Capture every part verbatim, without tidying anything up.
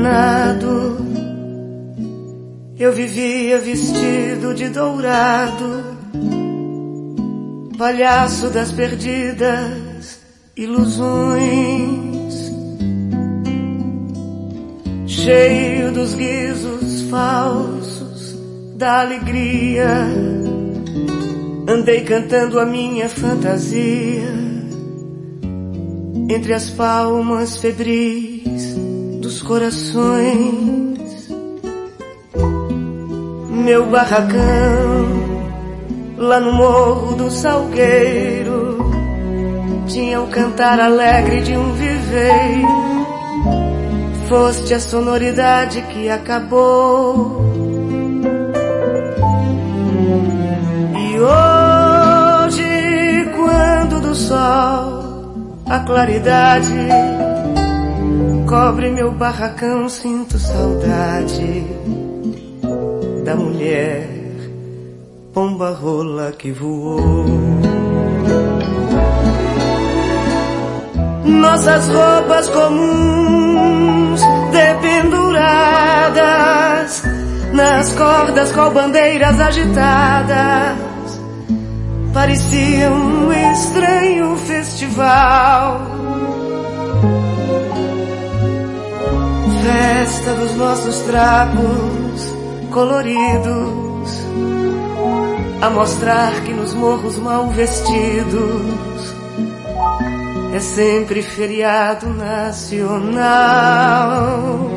enganado, eu vivia vestido de dourado, palhaço das perdidas ilusões, cheio dos guizos falsos da alegria, andei cantando a minha fantasia entre as palmas febris dos corações. Meu barracão lá no Morro do Salgueiro tinha o cantar alegre de um viveiro. Foste a sonoridade que acabou, e hoje, quando do sol a claridade cobre meu barracão, sinto saudade da mulher pomba rola que voou. Nossas roupas comuns dependuradas nas cordas, qual bandeiras agitadas, parecia um estranho festival. Festa dos nossos trapos coloridos, a mostrar que nos morros mal vestidos é sempre feriado nacional.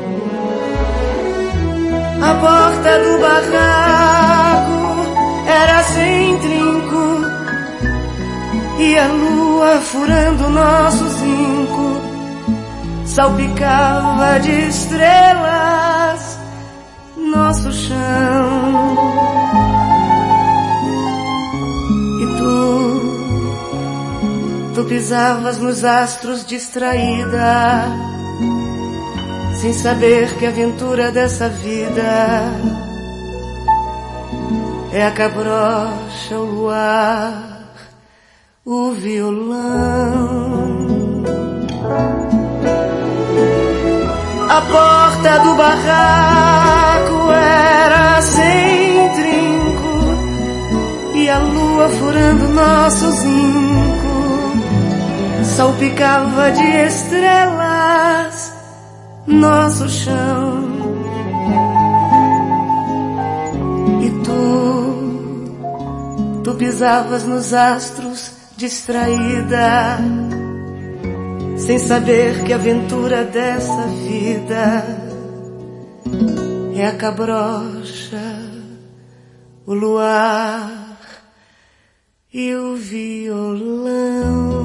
A porta do barraco era sem trinco, e a lua furando nosso zinco salpicava de estrelas nosso chão. E tu, tu pisavas nos astros distraída, sem saber que a aventura dessa vida é a cabrocha, o luar, o violão. A porta do barraco era sem trinco, e a lua furando nosso zinco salpicava de estrelas nosso chão. E tu, tu pisavas nos astros distraída, sem saber que a aventura dessa vida é a cabrocha, o luar e o violão.